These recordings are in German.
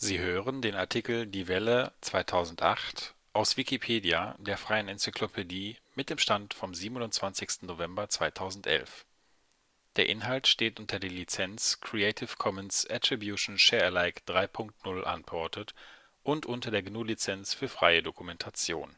Sie hören den Artikel Die Welle (2008), aus Wikipedia, der freien Enzyklopädie. Mit dem Stand vom Der Inhalt steht unter der Lizenz Creative Commons Attribution Share Alike 3 Punkt 0 Unported und unter der GNU Lizenz für freie Dokumentation.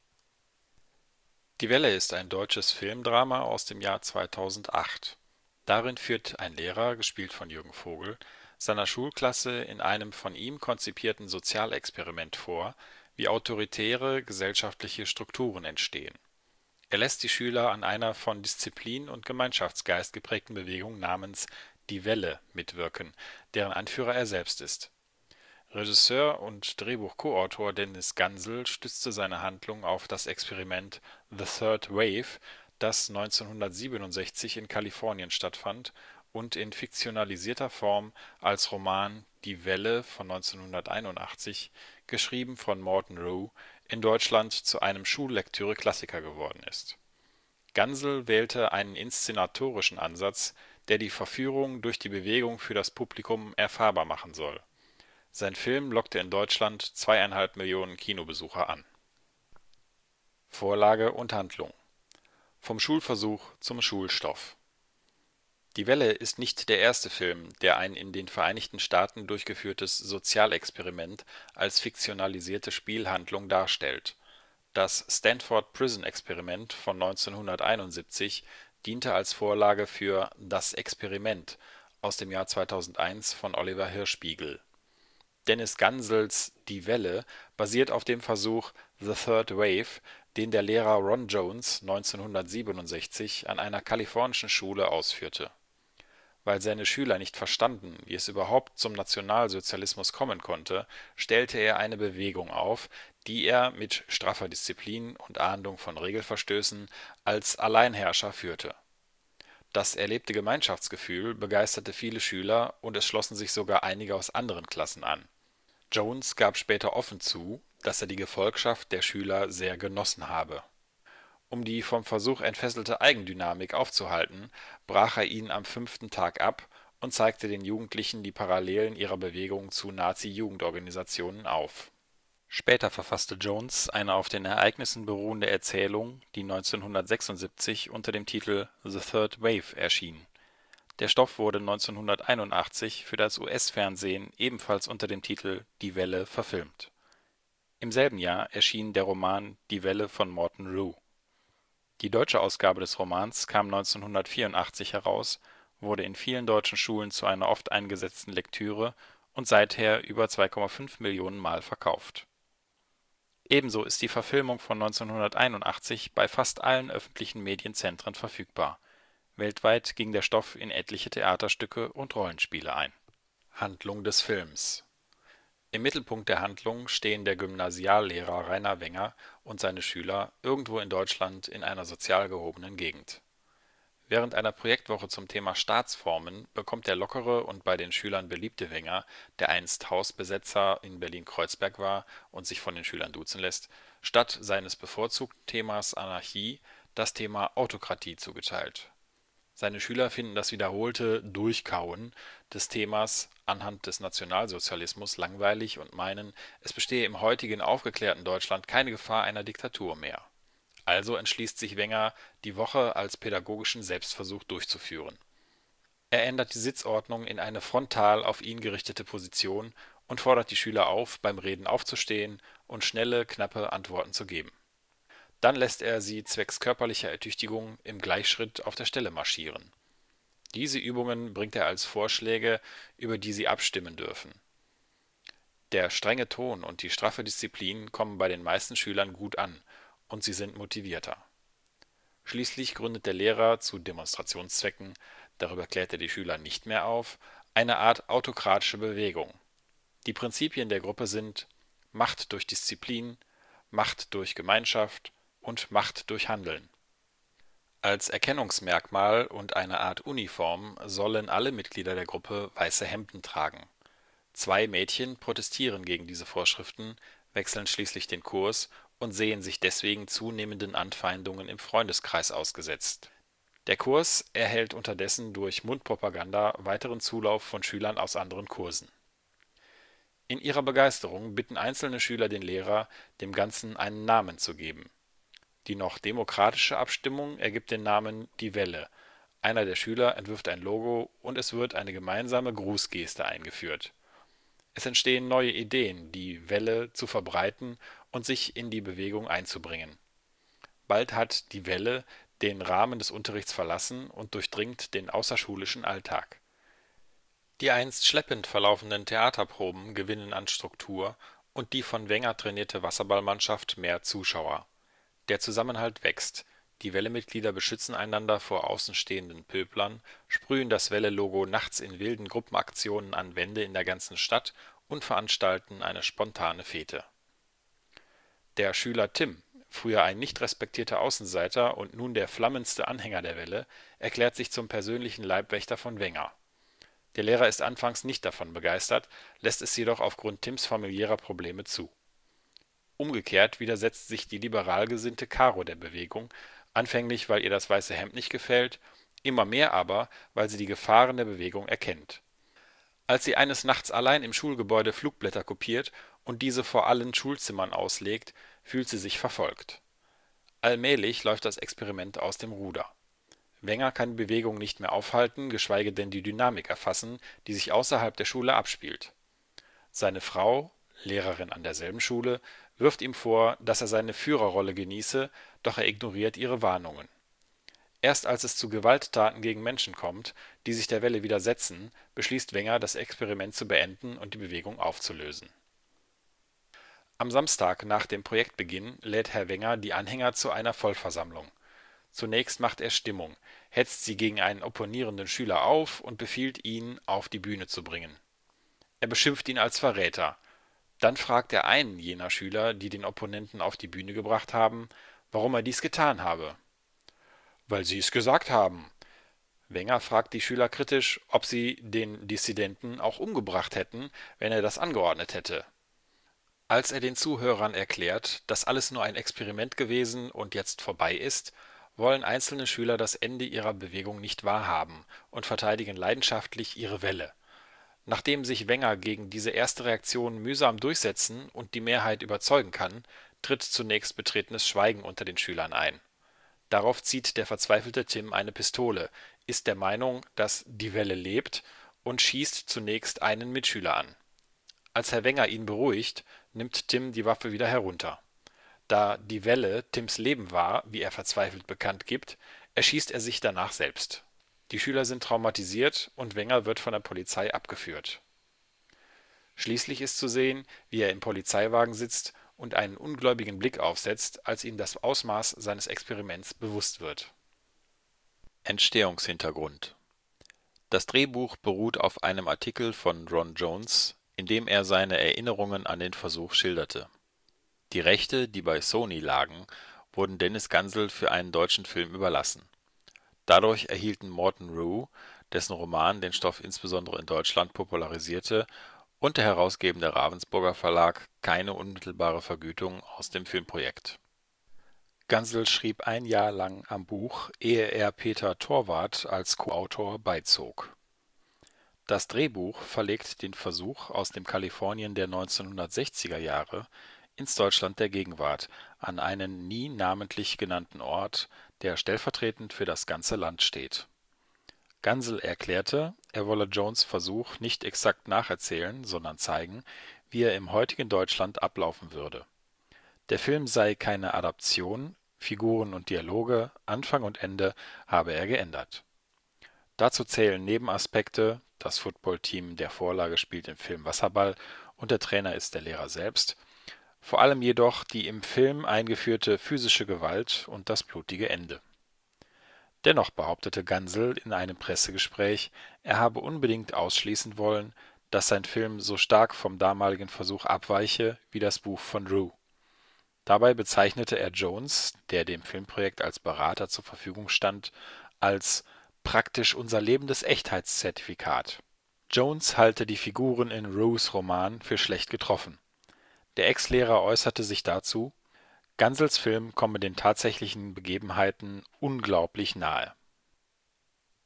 Die Welle ist ein deutsches Filmdrama aus dem Jahr 2008. Darin führt ein Lehrer, gespielt von Jürgen Vogel, seiner Schulklasse in einem von ihm konzipierten Sozialexperiment vor, wie autoritäre gesellschaftliche Strukturen entstehen. Er lässt die Schüler an einer von Disziplin und Gemeinschaftsgeist geprägten Bewegung namens Die Welle mitwirken, deren Anführer er selbst ist. Regisseur und Drehbuch-Koautor Dennis Gansel stützte seine Handlung auf das Experiment The Third Wave, das 1967 in Kalifornien stattfand und in fiktionalisierter Form als Roman Die Welle von 1981, geschrieben von Morton Rhue, in Deutschland zu einem Schullektüre-Klassiker geworden ist. Gansel wählte einen inszenatorischen Ansatz, der die Verführung durch die Bewegung für das Publikum erfahrbar machen soll. Sein Film lockte in Deutschland 2,5 Millionen Kinobesucher an. Vorlage und Handlung: Vom Schulversuch zum Schulstoff. Die Welle ist nicht der erste Film, der ein in den Vereinigten Staaten durchgeführtes Sozialexperiment als fiktionalisierte Spielhandlung darstellt. Das Stanford Prison Experiment von 1971 diente als Vorlage für Das Experiment aus dem Jahr 2001 von Oliver Hirschbiegel. Dennis Gansels Die Welle basiert auf dem Versuch The Third Wave, den der Lehrer Ron Jones 1967 an einer kalifornischen Schule ausführte. Weil seine Schüler nicht verstanden, wie es überhaupt zum Nationalsozialismus kommen konnte, stellte er eine Bewegung auf, die er mit straffer Disziplin und Ahndung von Regelverstößen als Alleinherrscher führte. Das erlebte Gemeinschaftsgefühl begeisterte viele Schüler und es schlossen sich sogar einige aus anderen Klassen an. Jones gab später offen zu, dass er die Gefolgschaft der Schüler sehr genossen habe. Um die vom Versuch entfesselte Eigendynamik aufzuhalten, brach er ihn am 5. Tag ab und zeigte den Jugendlichen die Parallelen ihrer Bewegung zu Nazi-Jugendorganisationen auf. Später verfasste Jones eine auf den Ereignissen beruhende Erzählung, die 1976 unter dem Titel The Third Wave erschien. Der Stoff wurde 1981 für das US-Fernsehen ebenfalls unter dem Titel Die Welle verfilmt. Im selben Jahr erschien der Roman Die Welle von Morton Rhue. Die deutsche Ausgabe des Romans kam 1984 heraus, wurde in vielen deutschen Schulen zu einer oft eingesetzten Lektüre und seither über 2,5 Millionen Mal verkauft. Ebenso ist die Verfilmung von 1981 bei fast allen öffentlichen Medienzentren verfügbar. Weltweit ging der Stoff in etliche Theaterstücke und Rollenspiele ein. Handlung des Films: Im Mittelpunkt der Handlung stehen der Gymnasiallehrer Rainer Wenger und seine Schüler irgendwo in Deutschland in einer sozial gehobenen Gegend. Während einer Projektwoche zum Thema Staatsformen bekommt der lockere und bei den Schülern beliebte Wenger, der einst Hausbesetzer in Berlin-Kreuzberg war und sich von den Schülern duzen lässt, statt seines bevorzugten Themas Anarchie das Thema Autokratie zugeteilt. Seine Schüler finden das wiederholte Durchkauen des Themas anhand des Nationalsozialismus langweilig und meinen, es bestehe im heutigen aufgeklärten Deutschland keine Gefahr einer Diktatur mehr. Also entschließt sich Wenger, die Woche als pädagogischen Selbstversuch durchzuführen. Er ändert die Sitzordnung in eine frontal auf ihn gerichtete Position und fordert die Schüler auf, beim Reden aufzustehen und schnelle, knappe Antworten zu geben. Dann lässt er sie zwecks körperlicher Ertüchtigung im Gleichschritt auf der Stelle marschieren. Diese Übungen bringt er als Vorschläge, über die sie abstimmen dürfen. Der strenge Ton und die straffe Disziplin kommen bei den meisten Schülern gut an und sie sind motivierter. Schließlich gründet der Lehrer zu Demonstrationszwecken, darüber klärt er die Schüler nicht mehr auf, eine Art autokratische Bewegung. Die Prinzipien der Gruppe sind Macht durch Disziplin, Macht durch Gemeinschaft und Macht durch Handeln. Als Erkennungsmerkmal und eine Art Uniform sollen alle Mitglieder der Gruppe weiße Hemden tragen. Zwei Mädchen protestieren gegen diese Vorschriften, wechseln schließlich den Kurs und sehen sich deswegen zunehmenden Anfeindungen im Freundeskreis ausgesetzt. Der Kurs erhält unterdessen durch Mundpropaganda weiteren Zulauf von Schülern aus anderen Kursen. In ihrer Begeisterung bitten einzelne Schüler den Lehrer, dem Ganzen einen Namen zu geben. Die noch demokratische Abstimmung ergibt den Namen Die Welle. Einer der Schüler entwirft ein Logo und es wird eine gemeinsame Grußgeste eingeführt. Es entstehen neue Ideen, die Welle zu verbreiten und sich in die Bewegung einzubringen. Bald hat die Welle den Rahmen des Unterrichts verlassen und durchdringt den außerschulischen Alltag. Die einst schleppend verlaufenden Theaterproben gewinnen an Struktur und die von Wenger trainierte Wasserballmannschaft mehr Zuschauer. Der Zusammenhalt wächst, die Welle-Mitglieder beschützen einander vor außenstehenden Pöblern, sprühen das Welle-Logo nachts in wilden Gruppenaktionen an Wände in der ganzen Stadt und veranstalten eine spontane Fete. Der Schüler Tim, früher ein nicht respektierter Außenseiter und nun der flammendste Anhänger der Welle, erklärt sich zum persönlichen Leibwächter von Wenger. Der Lehrer ist anfangs nicht davon begeistert, lässt es jedoch aufgrund Tims familiärer Probleme zu. Umgekehrt widersetzt sich die liberal gesinnte Caro der Bewegung, anfänglich weil ihr das weiße Hemd nicht gefällt, immer mehr aber, weil sie die Gefahren der Bewegung erkennt. Als sie eines Nachts allein im Schulgebäude Flugblätter kopiert und diese vor allen Schulzimmern auslegt, fühlt sie sich verfolgt. Allmählich läuft das Experiment aus dem Ruder. Wenger kann die Bewegung nicht mehr aufhalten, geschweige denn die Dynamik erfassen, die sich außerhalb der Schule abspielt. Seine Frau, Lehrerin an derselben Schule, wirft ihm vor, dass er seine Führerrolle genieße, doch er ignoriert ihre Warnungen. Erst als es zu Gewalttaten gegen Menschen kommt, die sich der Welle widersetzen, beschließt Wenger, das Experiment zu beenden und die Bewegung aufzulösen. Am Samstag nach dem Projektbeginn lädt Herr Wenger die Anhänger zu einer Vollversammlung. Zunächst macht er Stimmung, hetzt sie gegen einen opponierenden Schüler auf und befiehlt, ihn auf die Bühne zu bringen. Er beschimpft ihn als Verräter. Dann fragt er einen jener Schüler, die den Opponenten auf die Bühne gebracht haben, warum er dies getan habe. Weil sie es gesagt haben. Wenger fragt die Schüler kritisch, ob sie den Dissidenten auch umgebracht hätten, wenn er das angeordnet hätte. Als er den Zuhörern erklärt, dass alles nur ein Experiment gewesen und jetzt vorbei ist, wollen einzelne Schüler das Ende ihrer Bewegung nicht wahrhaben und verteidigen leidenschaftlich ihre Welle. Nachdem sich Wenger gegen diese erste Reaktion mühsam durchsetzen und die Mehrheit überzeugen kann, tritt zunächst betretenes Schweigen unter den Schülern ein. Darauf zieht der verzweifelte Tim eine Pistole, ist der Meinung, dass die Welle lebt und schießt zunächst einen Mitschüler an. Als Herr Wenger ihn beruhigt, nimmt Tim die Waffe wieder herunter. Da die Welle Tims Leben war, wie er verzweifelt bekannt gibt, erschießt er sich danach selbst. Die Schüler sind traumatisiert und Wenger wird von der Polizei abgeführt. Schließlich ist zu sehen, wie er im Polizeiwagen sitzt und einen ungläubigen Blick aufsetzt, als ihm das Ausmaß seines Experiments bewusst wird. Entstehungshintergrund: Das Drehbuch beruht auf einem Artikel von Ron Jones, in dem er seine Erinnerungen an den Versuch schilderte. Die Rechte, die bei Sony lagen, wurden Dennis Gansel für einen deutschen Film überlassen. Dadurch erhielten Morton Rhue, dessen Roman den Stoff insbesondere in Deutschland popularisierte, und der herausgebende Ravensburger Verlag keine unmittelbare Vergütung aus dem Filmprojekt. Gansel schrieb ein Jahr lang am Buch, ehe er Peter Thorwarth als Co-Autor beizog. Das Drehbuch verlegt den Versuch aus dem Kalifornien der 1960er Jahre ins Deutschland der Gegenwart, an einen nie namentlich genannten Ort, der stellvertretend für das ganze Land steht. Gansel erklärte, er wolle Jones' Versuch nicht exakt nacherzählen, sondern zeigen, wie er im heutigen Deutschland ablaufen würde. Der Film sei keine Adaption, Figuren und Dialoge, Anfang und Ende habe er geändert. Dazu zählen Nebenaspekte, das Footballteam der Vorlage spielt im Film Wasserball und der Trainer ist der Lehrer selbst, vor allem jedoch die im Film eingeführte physische Gewalt und das blutige Ende. Dennoch behauptete Gansel in einem Pressegespräch, er habe unbedingt ausschließen wollen, dass sein Film so stark vom damaligen Versuch abweiche wie das Buch von Rhue. Dabei bezeichnete er Jones, der dem Filmprojekt als Berater zur Verfügung stand, als praktisch unser lebendes Echtheitszertifikat. Jones halte die Figuren in Rhues Roman für schlecht getroffen. Der Ex-Lehrer äußerte sich dazu: Gansels Film komme den tatsächlichen Begebenheiten unglaublich nahe.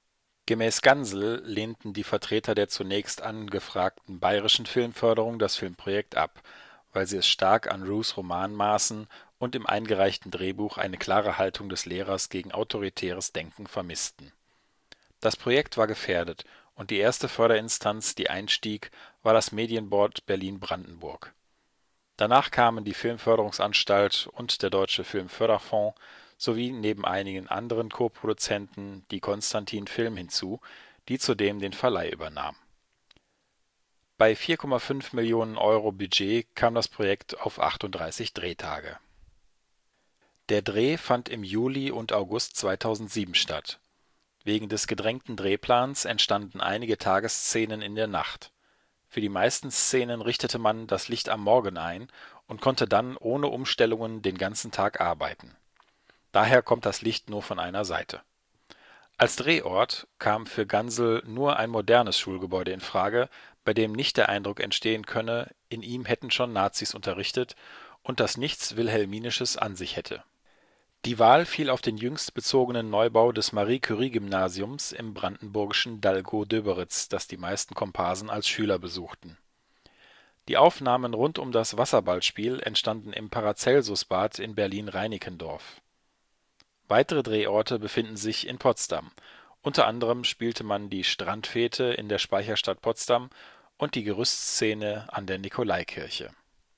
Gemäß Gansel lehnten die Vertreter der zunächst angefragten bayerischen Filmförderung das Filmprojekt ab, weil sie es stark an Roos Roman maßen und im eingereichten Drehbuch eine klare Haltung des Lehrers gegen autoritäres Denken vermissten. Das Projekt war gefährdet und die erste Förderinstanz, die einstieg, war das Medienboard Berlin-Brandenburg. Danach kamen die Filmförderungsanstalt und der Deutsche Filmförderfonds sowie neben einigen anderen Koproduzenten die Constantin Film hinzu, die zudem den Verleih übernahm. Bei 4,5 Millionen Euro Budget kam das Projekt auf 38 Drehtage. Der Dreh fand im Juli und August 2007 statt. Wegen des gedrängten Drehplans entstanden einige Tagesszenen in der Nacht. Für die meisten Szenen richtete man das Licht am Morgen ein und konnte dann ohne Umstellungen den ganzen Tag arbeiten. Daher kommt das Licht nur von einer Seite. Als Drehort kam für Gansel nur ein modernes Schulgebäude in Frage, bei dem nicht der Eindruck entstehen könne, in ihm hätten schon Nazis unterrichtet und das nichts Wilhelminisches an sich hätte. Die Wahl fiel auf den jüngst bezogenen Neubau des Marie-Curie-Gymnasiums im brandenburgischen Dallgow-Döberitz, das die meisten Komparsen als Schüler besuchten. Die Aufnahmen rund um das Wasserballspiel entstanden im Paracelsus-Bad in Berlin-Reinickendorf. Weitere Drehorte befinden sich in Potsdam. Unter anderem spielte man die Strandfete in der Speicherstadt Potsdam und die Gerüstszene an der Nikolaikirche.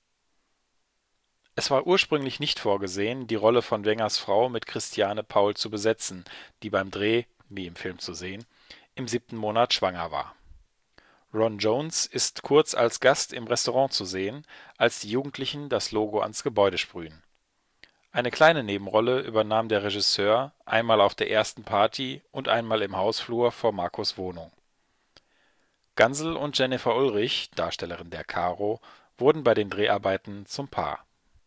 Es war ursprünglich nicht vorgesehen, die Rolle von Wengers Frau mit Christiane Paul zu besetzen, die beim Dreh, wie im Film zu sehen, im 7. Monat schwanger war. Ron Jones ist kurz als Gast im Restaurant zu sehen, als die Jugendlichen das Logo ans Gebäude sprühen. Eine kleine Nebenrolle übernahm der Regisseur, einmal auf der ersten Party und einmal im Hausflur vor Marcos Wohnung. Gansel und Jennifer Ulrich, Darstellerin der Caro, wurden bei den Dreharbeiten zum Paar.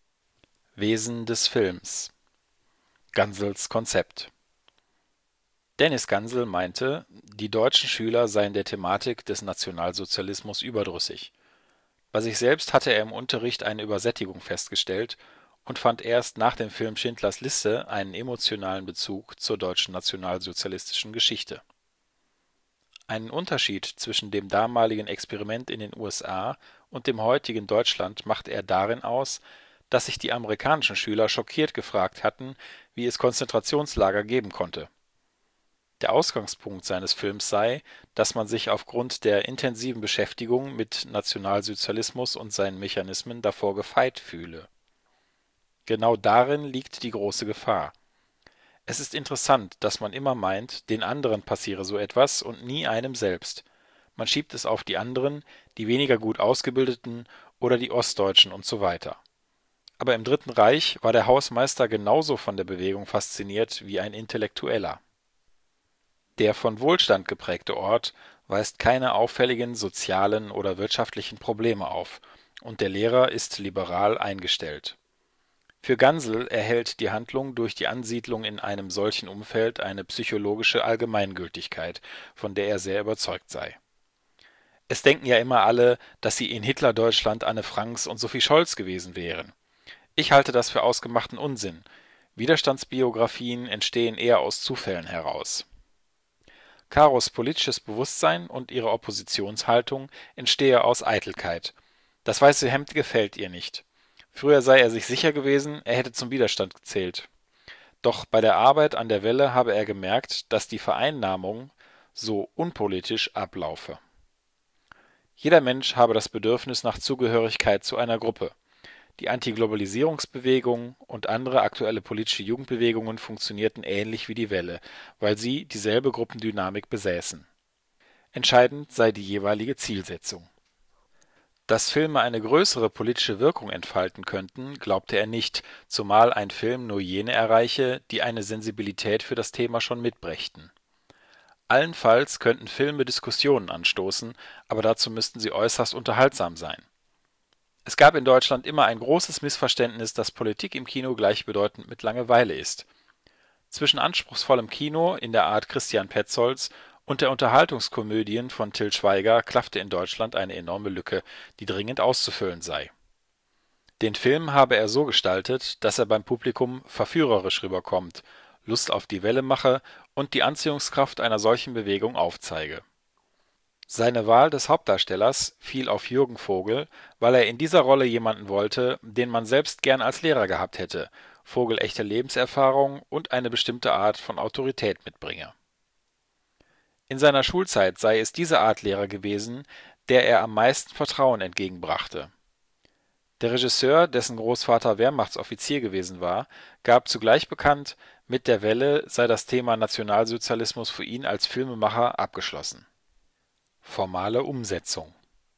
Wesen des Films. Gansels Konzept. Dennis Gansel meinte, die deutschen Schüler seien der Thematik des Nationalsozialismus überdrüssig. Bei sich selbst hatte er im Unterricht eine Übersättigung festgestellt und fand erst nach dem Film Schindlers Liste einen emotionalen Bezug zur deutschen nationalsozialistischen Geschichte. Einen Unterschied zwischen dem damaligen Experiment in den USA und dem heutigen Deutschland machte er darin aus, dass sich die amerikanischen Schüler schockiert gefragt hatten, wie es Konzentrationslager geben konnte. Der Ausgangspunkt seines Films sei, dass man sich aufgrund der intensiven Beschäftigung mit Nationalsozialismus und seinen Mechanismen davor gefeit fühle. Genau darin liegt die große Gefahr. Es ist interessant, dass man immer meint, den anderen passiere so etwas und nie einem selbst. Man schiebt es auf die anderen, die weniger gut Ausgebildeten oder die Ostdeutschen und so weiter. Aber im Dritten Reich war der Hausmeister genauso von der Bewegung fasziniert wie ein Intellektueller. Der von Wohlstand geprägte Ort weist keine auffälligen sozialen oder wirtschaftlichen Probleme auf, und der Lehrer ist liberal eingestellt. Für Gansel erhält die Handlung durch die Ansiedlung in einem solchen Umfeld eine psychologische Allgemeingültigkeit, von der er sehr überzeugt sei. Es denken ja immer alle, dass sie in Hitlerdeutschland Anne Franks und Sophie Scholz gewesen wären. Ich halte das für ausgemachten Unsinn. Widerstandsbiografien entstehen eher aus Zufällen heraus. Caros politisches Bewusstsein und ihre Oppositionshaltung entstehe aus Eitelkeit. Das weiße Hemd gefällt ihr nicht. Früher sei er sich sicher gewesen, er hätte zum Widerstand gezählt. Doch bei der Arbeit an der Welle habe er gemerkt, dass die Vereinnahmung so unpolitisch ablaufe. Jeder Mensch habe das Bedürfnis nach Zugehörigkeit zu einer Gruppe. Die Antiglobalisierungsbewegung und andere aktuelle politische Jugendbewegungen funktionierten ähnlich wie die Welle, weil sie dieselbe Gruppendynamik besäßen. Entscheidend sei die jeweilige Zielsetzung. Dass Filme eine größere politische Wirkung entfalten könnten, glaubte er nicht, zumal ein Film nur jene erreiche, die eine Sensibilität für das Thema schon mitbrächten. Allenfalls könnten Filme Diskussionen anstoßen, aber dazu müssten sie äußerst unterhaltsam sein. Es gab in Deutschland immer ein großes Missverständnis, dass Politik im Kino gleichbedeutend mit Langeweile ist. Zwischen anspruchsvollem Kino in der Art Christian Petzolds und der Unterhaltungskomödien von Til Schweiger klaffte in Deutschland eine enorme Lücke, die dringend auszufüllen sei. Den Film habe er so gestaltet, dass er beim Publikum verführerisch rüberkommt, Lust auf die Welle mache und die Anziehungskraft einer solchen Bewegung aufzeige. Seine Wahl des Hauptdarstellers fiel auf Jürgen Vogel, weil er in dieser Rolle jemanden wollte, den man selbst gern als Lehrer gehabt hätte, Vogel echte Lebenserfahrung und eine bestimmte Art von Autorität mitbringe. In seiner Schulzeit sei es diese Art Lehrer gewesen, der er am meisten Vertrauen entgegenbrachte. Der Regisseur, dessen Großvater Wehrmachtsoffizier gewesen war, gab zugleich bekannt, mit der Welle sei das Thema Nationalsozialismus für ihn als Filmemacher abgeschlossen. Formale Umsetzung.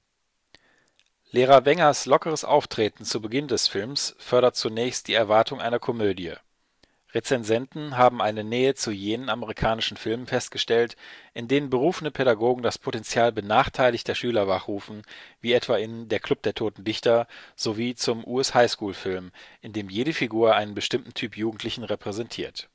Lehrer Wengers lockeres Auftreten zu Beginn des Films fördert zunächst die Erwartung einer Komödie. Rezensenten haben eine Nähe zu jenen amerikanischen Filmen festgestellt, in denen berufene Pädagogen das Potenzial benachteiligter Schüler wachrufen, wie etwa in Der Club der Toten Dichter sowie zum US-Highschool-Film, in dem jede Figur einen bestimmten Typ Jugendlichen repräsentiert.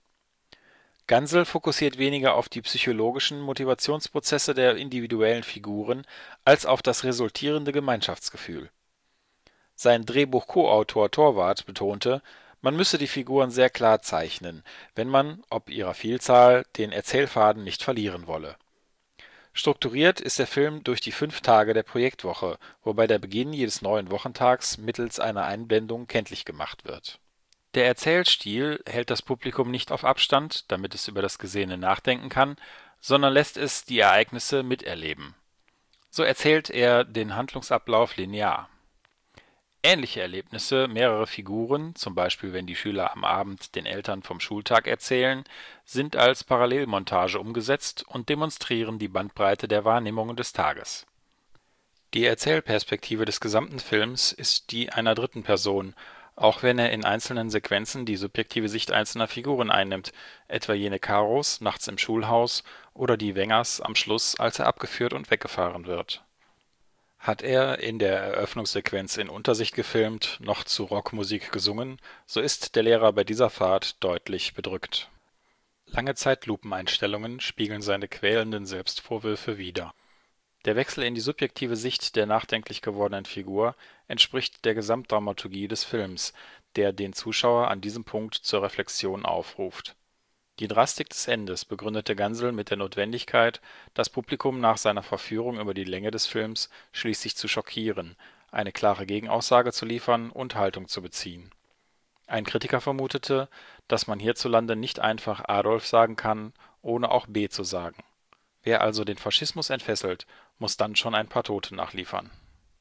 Gansel fokussiert weniger auf die psychologischen Motivationsprozesse der individuellen Figuren als auf das resultierende Gemeinschaftsgefühl. Sein Drehbuch-Co-Autor Torvald betonte, man müsse die Figuren sehr klar zeichnen, wenn man, ob ihrer Vielzahl, den Erzählfaden nicht verlieren wolle. Strukturiert ist der Film durch die 5 Tage der Projektwoche, wobei der Beginn jedes neuen Wochentags mittels einer Einblendung kenntlich gemacht wird. Der Erzählstil hält das Publikum nicht auf Abstand, damit es über das Gesehene nachdenken kann, sondern lässt es die Ereignisse miterleben. So erzählt er den Handlungsablauf linear. Ähnliche Erlebnisse mehrerer Figuren, zum Beispiel wenn die Schüler am Abend den Eltern vom Schultag erzählen, sind als Parallelmontage umgesetzt und demonstrieren die Bandbreite der Wahrnehmungen des Tages. Die Erzählperspektive des gesamten Films ist die einer dritten Person, auch wenn er in einzelnen Sequenzen die subjektive Sicht einzelner Figuren einnimmt, etwa jene Karos nachts im Schulhaus oder die Wengers am Schluss, als er abgeführt und weggefahren wird. Hat er in der Eröffnungssequenz in Untersicht gefilmt, noch zu Rockmusik gesungen, so ist der Lehrer bei dieser Fahrt deutlich bedrückt. Lange Zeitlupeneinstellungen spiegeln seine quälenden Selbstvorwürfe wider. Der Wechsel in die subjektive Sicht der nachdenklich gewordenen Figur entspricht der Gesamtdramaturgie des Films, der den Zuschauer an diesem Punkt zur Reflexion aufruft. Die Drastik des Endes begründete Gansel mit der Notwendigkeit, das Publikum nach seiner Verführung über die Länge des Films schließlich zu schockieren, eine klare Gegenaussage zu liefern und Haltung zu beziehen. Ein Kritiker vermutete, dass man hierzulande nicht einfach Adolf sagen kann, ohne auch B zu sagen. Wer also den Faschismus entfesselt, muss dann schon ein paar Tote nachliefern.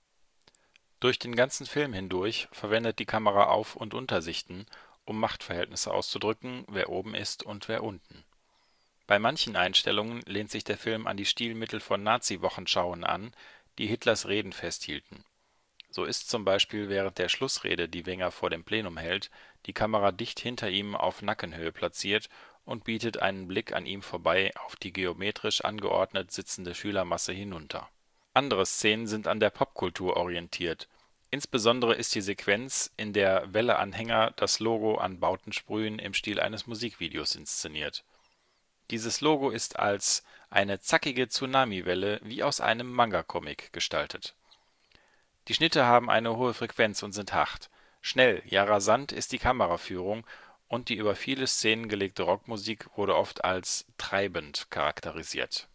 Durch den ganzen Film hindurch verwendet die Kamera Auf- und Untersichten, um Machtverhältnisse auszudrücken, wer oben ist und wer unten. Bei manchen Einstellungen lehnt sich der Film an die Stilmittel von Nazi-Wochenschauen an, die Hitlers Reden festhielten. So ist zum Beispiel während der Schlussrede, die Wenger vor dem Plenum hält, die Kamera dicht hinter ihm auf Nackenhöhe platziert und bietet einen Blick an ihm vorbei auf die geometrisch angeordnet sitzende Schülermasse hinunter. Andere Szenen sind an der Popkultur orientiert. Insbesondere ist die Sequenz, in der Welle-Anhänger das Logo an Bauten sprühen, im Stil eines Musikvideos inszeniert. Dieses Logo ist als eine zackige Tsunami-Welle wie aus einem Manga-Comic gestaltet. Die Schnitte haben eine hohe Frequenz und sind hart. Schnell, ja rasant ist die Kameraführung und die über viele Szenen gelegte Rockmusik wurde oft als treibend charakterisiert.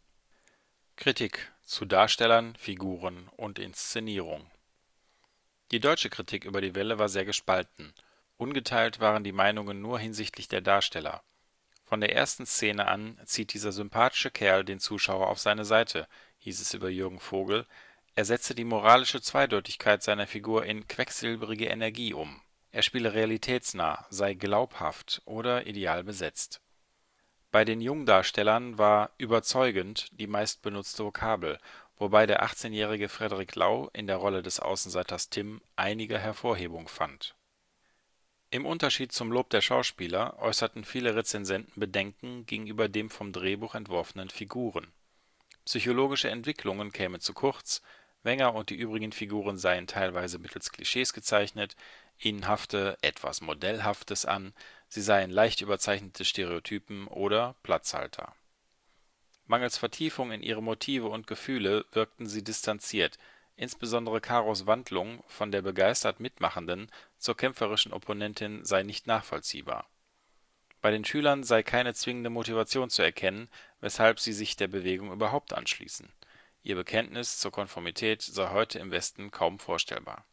Kritik zu Darstellern, Figuren und Inszenierung. Die deutsche Kritik über die Welle war sehr gespalten. Ungeteilt waren die Meinungen nur hinsichtlich der Darsteller. Von der ersten Szene an zieht dieser sympathische Kerl den Zuschauer auf seine Seite, hieß es über Jürgen Vogel. Er setze die moralische Zweideutigkeit seiner Figur in quecksilbrige Energie um. Er spiele realitätsnah, sei glaubhaft oder ideal besetzt. Bei den Jungdarstellern war überzeugend die meistbenutzte Vokabel, wobei der 18-jährige Frederik Lau in der Rolle des Außenseiters Tim einige Hervorhebung fand. Im Unterschied zum Lob der Schauspieler äußerten viele Rezensenten Bedenken gegenüber dem vom Drehbuch entworfenen Figuren. Psychologische Entwicklungen kämen zu kurz, Wenger und die übrigen Figuren seien teilweise mittels Klischees gezeichnet, ihnen hafte etwas Modellhaftes an, sie seien leicht überzeichnete Stereotypen oder Platzhalter. Mangels Vertiefung in ihre Motive und Gefühle wirkten sie distanziert, insbesondere Karos Wandlung von der begeistert Mitmachenden zur kämpferischen Opponentin sei nicht nachvollziehbar. Bei den Schülern sei keine zwingende Motivation zu erkennen, weshalb sie sich der Bewegung überhaupt anschließen. Ihr Bekenntnis zur Konformität sei heute im Westen kaum vorstellbar.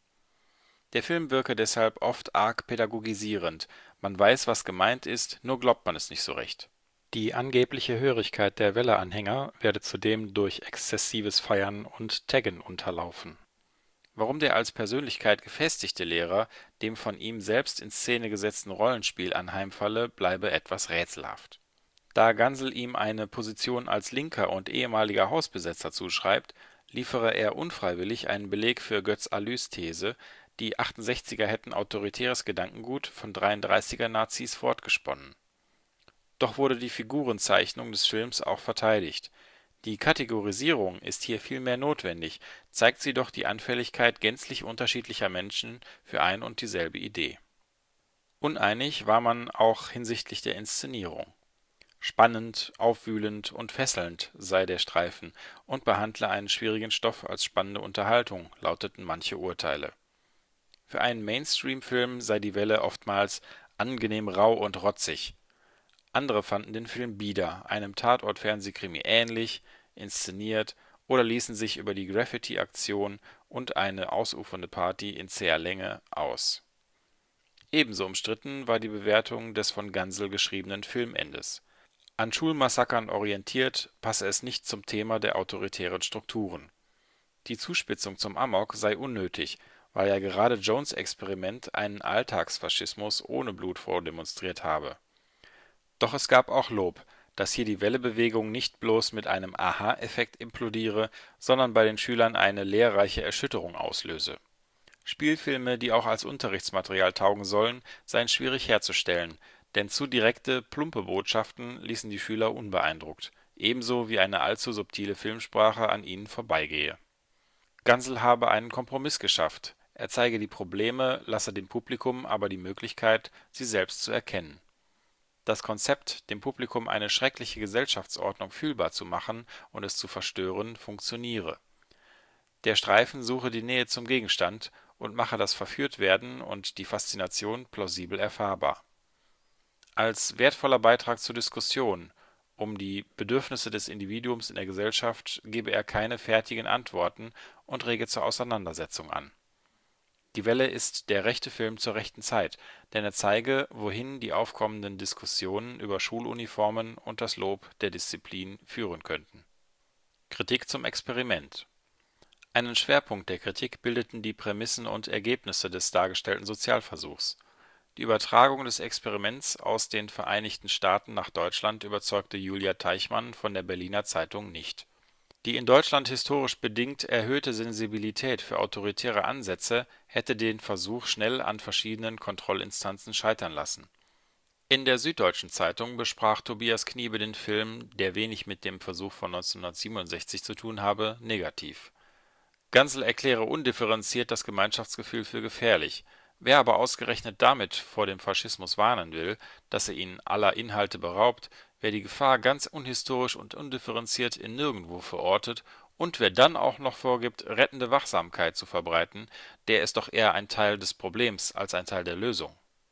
Der Film wirke deshalb oft arg pädagogisierend, man weiß, was gemeint ist, nur glaubt man es nicht so recht. Die angebliche Hörigkeit der Welle-Anhänger werde zudem durch exzessives Feiern und Taggen unterlaufen. Warum der als Persönlichkeit gefestigte Lehrer dem von ihm selbst in Szene gesetzten Rollenspiel anheimfalle, bleibe etwas rätselhaft. Da Gansel ihm eine Position als Linker und ehemaliger Hausbesetzer zuschreibt, liefere er unfreiwillig einen Beleg für Götz Alys These, die 68er hätten autoritäres Gedankengut von 33er-Nazis fortgesponnen. Doch wurde die Figurenzeichnung des Films auch verteidigt. Die Kategorisierung ist hier vielmehr notwendig, zeigt sie doch die Anfälligkeit gänzlich unterschiedlicher Menschen für ein und dieselbe Idee. Uneinig war man auch hinsichtlich der Inszenierung. Spannend, aufwühlend und fesselnd sei der Streifen und behandle einen schwierigen Stoff als spannende Unterhaltung, lauteten manche Urteile. Für einen Mainstream-Film sei Die Welle oftmals angenehm rau und rotzig. Andere fanden den Film bieder, einem Tatort-Fernsehkrimi ähnlich, inszeniert oder ließen sich über die Graffiti-Aktion und eine ausufernde Party in zäher Länge aus. Ebenso umstritten war die Bewertung des von Gansel geschriebenen Filmendes. An Schulmassakern orientiert, passe es nicht zum Thema der autoritären Strukturen. Die Zuspitzung zum Amok sei unnötig, weil ja gerade Jones’ Experiment einen Alltagsfaschismus ohne Blut vordemonstriert habe. Doch es gab auch Lob, dass hier die Welle-Bewegung nicht bloß mit einem Aha-Effekt implodiere, sondern bei den Schülern eine lehrreiche Erschütterung auslöse. Spielfilme, die auch als Unterrichtsmaterial taugen sollen, seien schwierig herzustellen, denn zu direkte, plumpe Botschaften ließen die Schüler unbeeindruckt, ebenso wie eine allzu subtile Filmsprache an ihnen vorbeigehe. Gansel habe einen Kompromiss geschafft, er zeige die Probleme, lasse dem Publikum aber die Möglichkeit, sie selbst zu erkennen. Das Konzept, dem Publikum eine schreckliche Gesellschaftsordnung fühlbar zu machen und es zu verstören, funktioniere. Der Streifen suche die Nähe zum Gegenstand und mache das Verführtwerden und die Faszination plausibel erfahrbar. Als wertvoller Beitrag zur Diskussion um die Bedürfnisse des Individuums in der Gesellschaft gebe er keine fertigen Antworten und rege zur Auseinandersetzung an. Die Welle ist der rechte Film zur rechten Zeit, denn er zeige, wohin die aufkommenden Diskussionen über Schuluniformen und das Lob der Disziplin führen könnten. Kritik zum Experiment. Einen Schwerpunkt der Kritik bildeten die Prämissen und Ergebnisse des dargestellten Sozialversuchs. Die Übertragung des Experiments aus den Vereinigten Staaten nach Deutschland überzeugte Julia Teichmann von der Berliner Zeitung nicht. Die in Deutschland historisch bedingt erhöhte Sensibilität für autoritäre Ansätze hätte den Versuch schnell an verschiedenen Kontrollinstanzen scheitern lassen. In der Süddeutschen Zeitung besprach Tobias Kniebe den Film, der wenig mit dem Versuch von 1967 zu tun habe, negativ. Gansel erkläre undifferenziert das Gemeinschaftsgefühl für gefährlich. Wer aber ausgerechnet damit vor dem Faschismus warnen will, dass er ihn aller Inhalte beraubt, wer die Gefahr ganz unhistorisch und undifferenziert in Nirgendwo verortet und wer dann auch noch vorgibt, rettende Wachsamkeit zu verbreiten, der ist doch eher ein Teil des Problems als ein Teil der Lösung.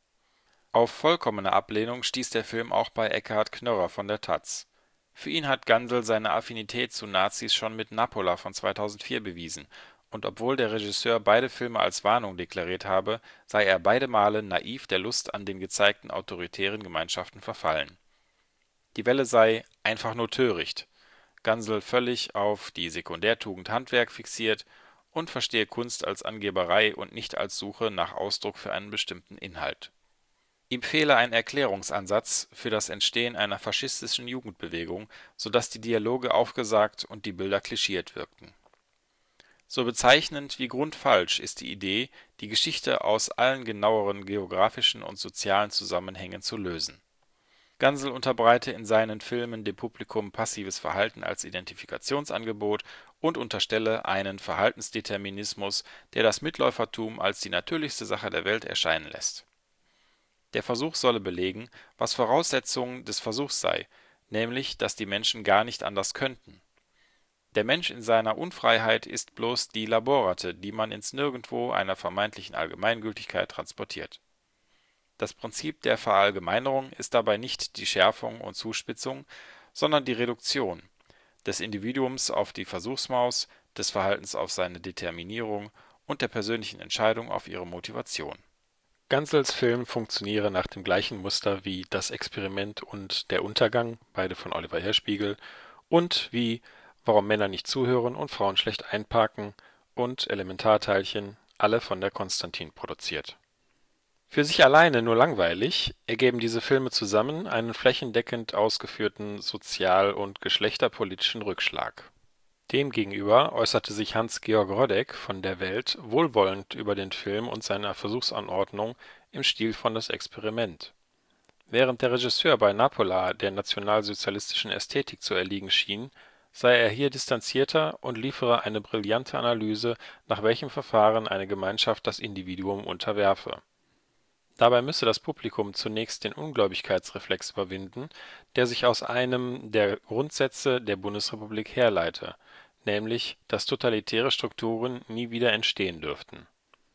Auf vollkommene Ablehnung stieß der Film auch bei Ekkehard Knörrer von der taz. Für ihn hat Gansel seine Affinität zu Nazis schon mit Napola von 2004 bewiesen, und obwohl der Regisseur beide Filme als Warnung deklariert habe, sei er beide Male naiv der Lust an den gezeigten autoritären Gemeinschaften verfallen. Die Welle sei „ einfach nur töricht “, Gansel völlig auf die Sekundärtugend Handwerk fixiert und verstehe Kunst als Angeberei und nicht als Suche nach Ausdruck für einen bestimmten Inhalt. Ihm fehle ein Erklärungsansatz für das Entstehen einer faschistischen Jugendbewegung, sodass die Dialoge aufgesagt und die Bilder klischiert wirkten. So bezeichnend wie grundfalsch ist die Idee, die Geschichte aus allen genaueren geografischen und sozialen Zusammenhängen zu lösen. Gansel unterbreite in seinen Filmen dem Publikum passives Verhalten als Identifikationsangebot und unterstelle einen Verhaltensdeterminismus, der das Mitläufertum als die natürlichste Sache der Welt erscheinen lässt. Der Versuch solle belegen, was Voraussetzung des Versuchs sei, nämlich, dass die Menschen gar nicht anders könnten. Der Mensch in seiner Unfreiheit ist bloß die Laborratte, die man ins Nirgendwo einer vermeintlichen Allgemeingültigkeit transportiert. Das Prinzip der Verallgemeinerung ist dabei nicht die Schärfung und Zuspitzung, sondern die Reduktion des Individuums auf die Versuchsmaus, des Verhaltens auf seine Determinierung und der persönlichen Entscheidung auf ihre Motivation. Gansels Film funktioniere nach dem gleichen Muster wie Das Experiment und Der Untergang, beide von Oliver Hirschbiegel, und wie Warum Männer nicht zuhören und Frauen schlecht einparken und Elementarteilchen, alle von der Konstantin produziert. Für sich alleine nur langweilig, ergeben diese Filme zusammen einen flächendeckend ausgeführten sozial- und geschlechterpolitischen Rückschlag. Demgegenüber äußerte sich Hans-Georg Rodek von der Welt wohlwollend über den Film und seine Versuchsanordnung im Stil von Das Experiment. Während der Regisseur bei Napola der nationalsozialistischen Ästhetik zu erliegen schien, sei er hier distanzierter und liefere eine brillante Analyse, nach welchem Verfahren eine Gemeinschaft das Individuum unterwerfe. Dabei müsse das Publikum zunächst den Ungläubigkeitsreflex überwinden, der sich aus einem der Grundsätze der Bundesrepublik herleite, nämlich, dass totalitäre Strukturen nie wieder entstehen dürften.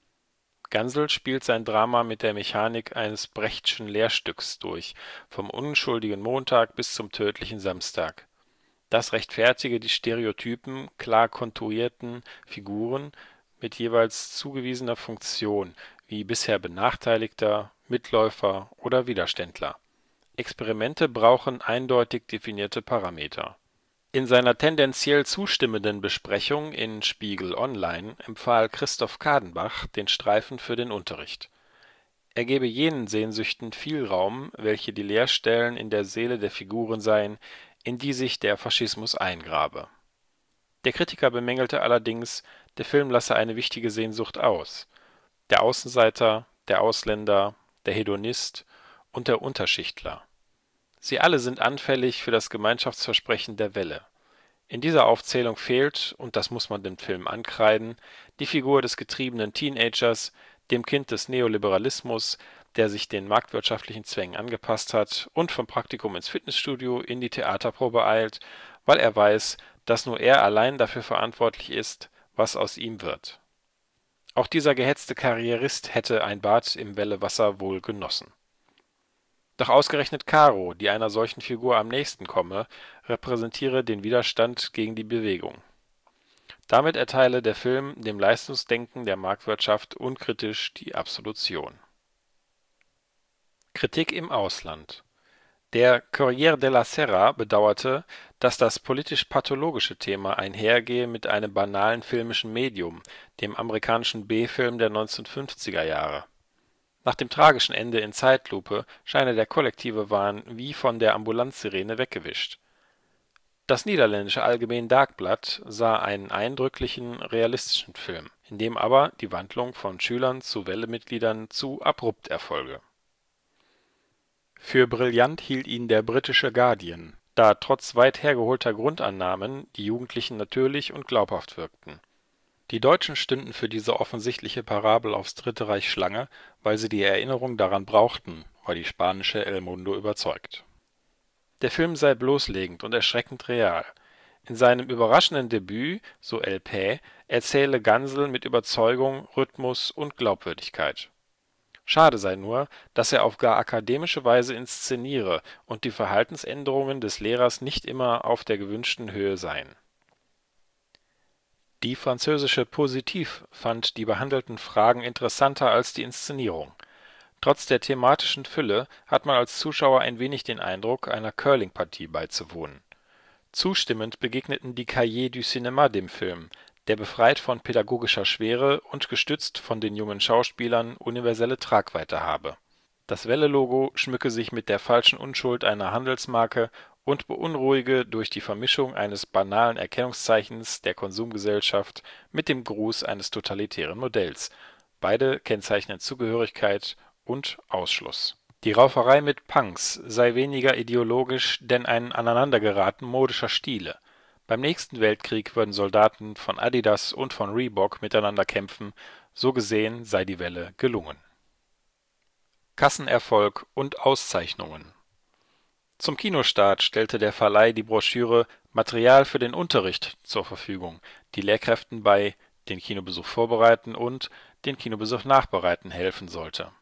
Gansel spielt sein Drama mit der Mechanik eines Brechtschen Lehrstücks durch, vom unschuldigen Montag bis zum tödlichen Samstag. Das rechtfertige die stereotypen, klar konturierten Figuren mit jeweils zugewiesener Funktion, wie bisher Benachteiligter, Mitläufer oder Widerständler. Experimente brauchen eindeutig definierte Parameter. In seiner tendenziell zustimmenden Besprechung in Spiegel Online empfahl Christoph Kadenbach den Streifen für den Unterricht. Er gebe jenen Sehnsüchten viel Raum, welche die Leerstellen in der Seele der Figuren seien, in die sich der Faschismus eingrabe. Der Kritiker bemängelte allerdings, der Film lasse eine wichtige Sehnsucht aus: der Außenseiter, der Ausländer, der Hedonist und der Unterschichtler. Sie alle sind anfällig für das Gemeinschaftsversprechen der Welle. In dieser Aufzählung fehlt, und das muss man dem Film ankreiden, die Figur des getriebenen Teenagers, dem Kind des Neoliberalismus, der sich den marktwirtschaftlichen Zwängen angepasst hat und vom Praktikum ins Fitnessstudio in die Theaterprobe eilt, weil er weiß, dass nur er allein dafür verantwortlich ist, was aus ihm wird. Auch dieser gehetzte Karrierist hätte ein Bad im Wellewasser wohl genossen. Doch ausgerechnet Caro, die einer solchen Figur am nächsten komme, repräsentiere den Widerstand gegen die Bewegung. Damit erteile der Film dem Leistungsdenken der Marktwirtschaft unkritisch die Absolution. Kritik im Ausland. Der Corriere della Sera bedauerte, dass das politisch-pathologische Thema einhergehe mit einem banalen filmischen Medium, dem amerikanischen B-Film der 1950er Jahre. Nach dem tragischen Ende in Zeitlupe scheine der kollektive Wahn wie von der Ambulanzsirene weggewischt. Das niederländische Algemeen Dagblad sah einen eindrücklichen, realistischen Film, in dem aber die Wandlung von Schülern zu Welle-Mitgliedern zu abrupt erfolge. Für brillant hielt ihn der britische Guardian, da trotz weit hergeholter Grundannahmen die Jugendlichen natürlich und glaubhaft wirkten. Die Deutschen stünden für diese offensichtliche Parabel aufs Dritte Reich Schlange, weil sie die Erinnerung daran brauchten, war die spanische El Mundo überzeugt. Der Film sei bloßlegend und erschreckend real. In seinem überraschenden Debüt, so El País, erzähle Gansel mit Überzeugung, Rhythmus und Glaubwürdigkeit. Schade sei nur, dass er auf gar akademische Weise inszeniere und die Verhaltensänderungen des Lehrers nicht immer auf der gewünschten Höhe seien. Die französische Positif fand die behandelten Fragen interessanter als die Inszenierung. Trotz der thematischen Fülle hat man als Zuschauer ein wenig den Eindruck, einer Curling-Partie beizuwohnen. Zustimmend begegneten die Cahiers du Cinéma dem Film, der befreit von pädagogischer Schwere und gestützt von den jungen Schauspielern universelle Tragweite habe. Das Welle-Logo schmücke sich mit der falschen Unschuld einer Handelsmarke und beunruhige durch die Vermischung eines banalen Erkennungszeichens der Konsumgesellschaft mit dem Gruß eines totalitären Modells. Beide kennzeichnen Zugehörigkeit und Ausschluss. Die Rauferei mit Punks sei weniger ideologisch, denn ein Aneinandergeraten modischer Stile. Beim nächsten Weltkrieg würden Soldaten von Adidas und von Reebok miteinander kämpfen, so gesehen sei die Welle gelungen. Kassenerfolg und Auszeichnungen. Zum Kinostart stellte der Verleih die Broschüre Material für den Unterricht zur Verfügung, die Lehrkräften bei den Kinobesuch vorbereiten und den Kinobesuch nachbereiten helfen sollte.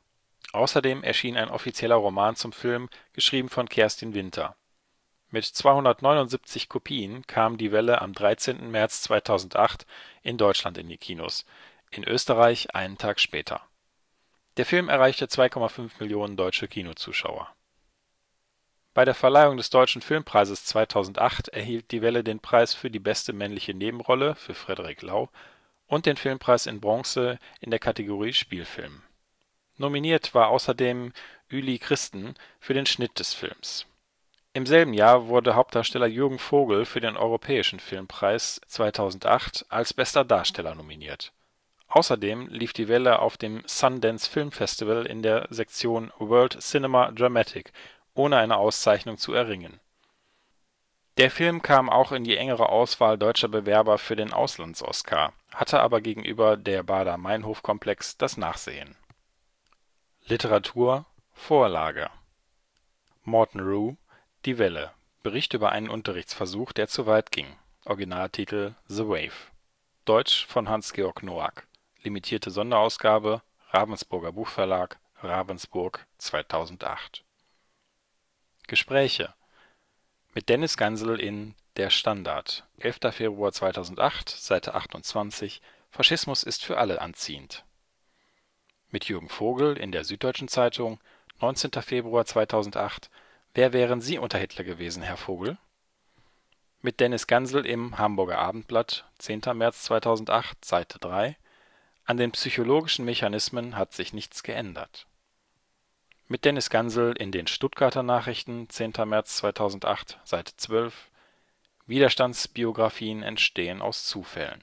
Außerdem erschien ein offizieller Roman zum Film, geschrieben von Kerstin Winter. Mit 279 Kopien kam Die Welle am 13. März 2008 in Deutschland in die Kinos, in Österreich einen Tag später. Der Film erreichte 2,5 Millionen deutsche Kinozuschauer. Bei der Verleihung des Deutschen Filmpreises 2008 erhielt Die Welle den Preis für die beste männliche Nebenrolle für Frederik Lau und den Filmpreis in Bronze in der Kategorie Spielfilm. Nominiert war außerdem Ueli Christen für den Schnitt des Films. Im selben Jahr wurde Hauptdarsteller Jürgen Vogel für den Europäischen Filmpreis 2008 als bester Darsteller nominiert. Außerdem lief Die Welle auf dem Sundance Film Festival in der Sektion World Cinema Dramatic, ohne eine Auszeichnung zu erringen. Der Film kam auch in die engere Auswahl deutscher Bewerber für den Auslands-Oscar, hatte aber gegenüber Der Baader-Meinhof-Komplex das Nachsehen. Literatur Vorlage Morton Rhue, Die Welle. Bericht über einen Unterrichtsversuch, der zu weit ging. Originaltitel The Wave. Deutsch von Hans-Georg Noack. Limitierte Sonderausgabe, Ravensburger Buchverlag, Ravensburg 2008. Gespräche mit Dennis Gansel in Der Standard, 11. Februar 2008, Seite 28, Faschismus ist für alle anziehend. Mit Jürgen Vogel in der Süddeutschen Zeitung, 19. Februar 2008, Wer wären Sie unter Hitler gewesen, Herr Vogel? Mit Dennis Gansel im Hamburger Abendblatt, 10. März 2008, Seite 3, An den psychologischen Mechanismen hat sich nichts geändert. Mit Dennis Gansel in den Stuttgarter Nachrichten, 10. März 2008, Seite 12, Widerstandsbiografien entstehen aus Zufällen.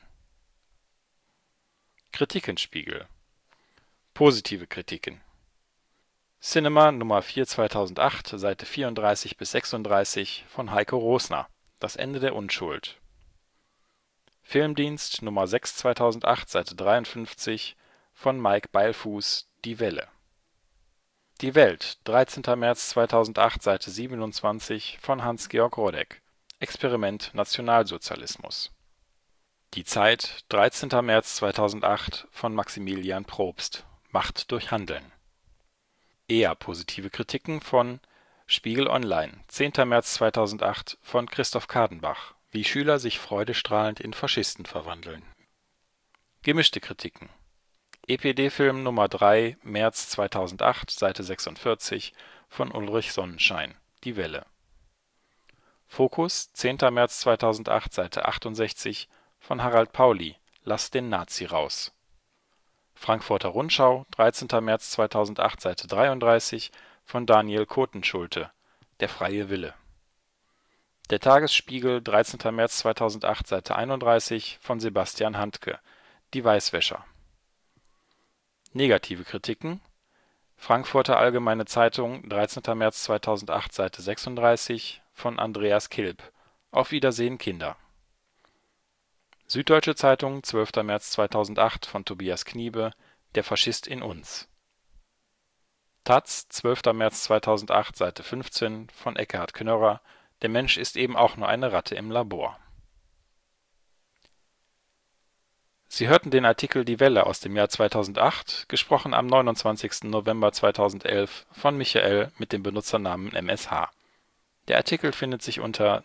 Kritikenspiegel Positive Kritiken Cinema Nummer 4 2008, Seite 34 bis 36 von Heiko Rosner. Das Ende der Unschuld. Filmdienst Nummer 6 2008, Seite 53 von Mike Beilfuß. Die Welle. Die Welt, 13. März 2008, Seite 27 von Hans-Georg Rodek. Experiment Nationalsozialismus. Die Zeit, 13. März 2008 von Maximilian Probst. Macht durch Handeln. Eher positive Kritiken von Spiegel Online, 10. März 2008 von Christoph Kadenbach. Wie Schüler sich freudestrahlend in Faschisten verwandeln. Gemischte Kritiken. EPD-Film Nummer 3, März 2008, Seite 46 von Ulrich Sonnenschein. Die Welle. Fokus, 10. März 2008, Seite 68 von Harald Pauli. Lass den Nazi raus. Frankfurter Rundschau, 13. März 2008, Seite 33 von Daniel Kotenschulte. Der freie Wille. Der Tagesspiegel, 13. März 2008, Seite 31 von Sebastian Handke. Die Weißwäscher. Negative Kritiken. Frankfurter Allgemeine Zeitung, 13. März 2008, Seite 36 von Andreas Kilp. Auf Wiedersehen, Kinder. Süddeutsche Zeitung, 12. März 2008 von Tobias Kniebe. Der Faschist in uns. taz, 12. März 2008, Seite 15 von Ekkehard Knörrer. Der Mensch ist eben auch nur eine Ratte im Labor. Sie hörten den Artikel Die Welle aus dem Jahr 2008, gesprochen am 29. November 2011 von Michael mit dem Benutzernamen MSH. Der Artikel findet sich unter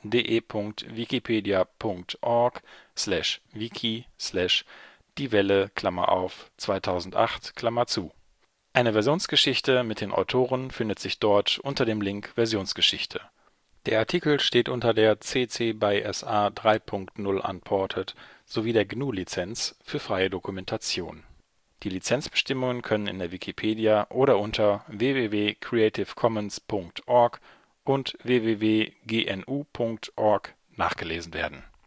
de.wikipedia.org/wiki/Die-Welle (2008). Eine Versionsgeschichte mit den Autoren findet sich dort unter dem Link Versionsgeschichte. Der Artikel steht unter der CC BY SA 3.0 Unported sowie der GNU-Lizenz für freie Dokumentation. Die Lizenzbestimmungen können in der Wikipedia oder unter www.creativecommons.org und www.gnu.org nachgelesen werden